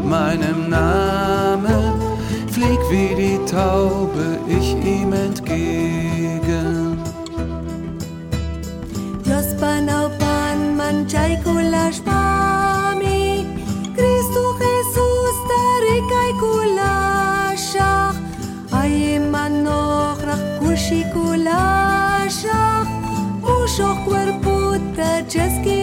meinem Namen, flieg wie die Taube ich ihm entgegen. Diyos panaupan manchay kulash pami, Cristo Jesus tarik ay kulashak, ay manok rakushi kulashak, mushok cuerpo ta jeski